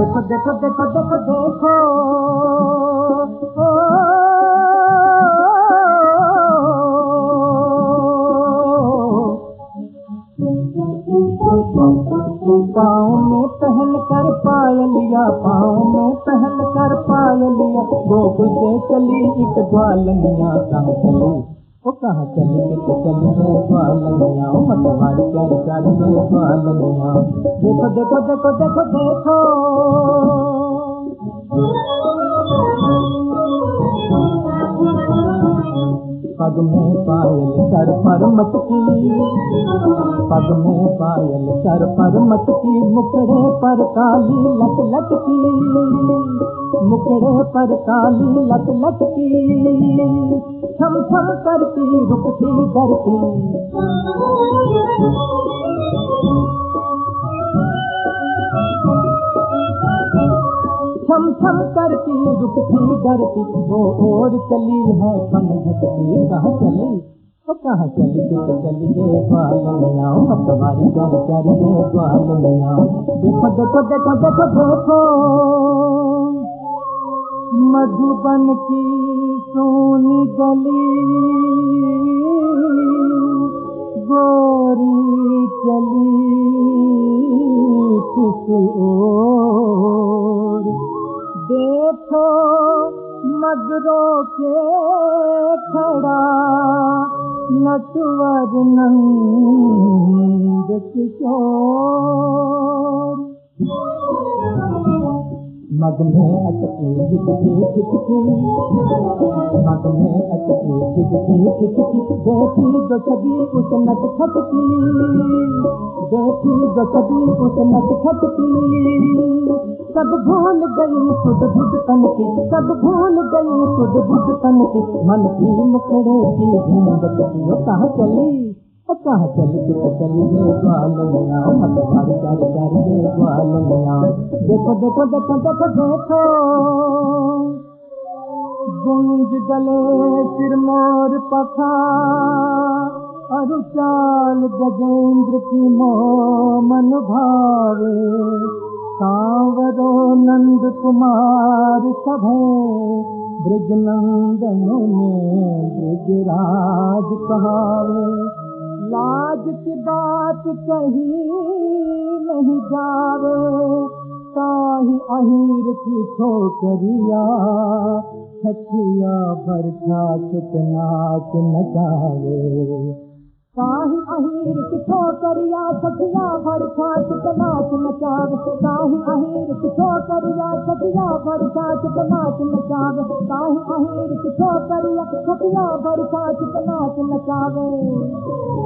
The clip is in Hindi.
देखो देखो देखो देखो देखो पाँव में पहन कर पायलिया, पाँव में पहन कर पायलिया, गोकुल से चली एक ग्वालनिया। कहाँ चली वो कहाँ चली के चली है ग्वालनिया, मतवारी प्यारी प्यारी है ग्वालनिया। देखो देखो देखो देखो देखो पग में पायल सर पर मटकी, पग में पायल सर पर मटकी, मुखड़े पर काली लट लटकी, मुखड़े पर काली लट लटकी, छम छम करती रुकती डरती, छम छम करती रुकती डरती, वो और चली है पन घटती। कहाँ चली वो कहाँ चली के चली ये ग्वालनिया, मतवारी प्यारी प्यारी ये ग्वालनिया। देखो देखो देखो देखो देखो मधुबन की सोनी गली, गोरी चली किस ओर, देखो मगरों के खड़ा नटवर नंद किशोर। मग में अटकी खिचकी खिचकी, मग में अटकी खिचकी खिचकी, देखी जो छवि उस नट खटकी, देखी जो छवि उस नट खटकी, सब भूल गई सुध बुध तन की, सब भूल गई सुध बुध तन की, मन की मुखड़े की घूंघट की। वो कहाँ चली वो कहाँ चली के चली ये ग्वालनिया, मतवारी प्यारी प्यारी ये ग्वालनिया। देखो देखो देखो देखो देखो गुंज गले सिरमौर पखा, अरु चाल गजेंद्र की मोमन भावे, सांवरो नंद कुमार सभे, ब्रज नंदनों में ब्रजराज कहावे। लाज की बात कही नहीं जावे, ताही अहीर की छोकरिया, छठिया बरखा चुप नाच नचावे, ताही अहीर की छोकरिया, छठिया बरखा चुप नाच नचावे, ताही अहीर की छोकरिया, छठिया बरखा चुप नाच नचावे, ताही अहीर की छोकरिया, छठिया बरखा चुप नाच नचावे।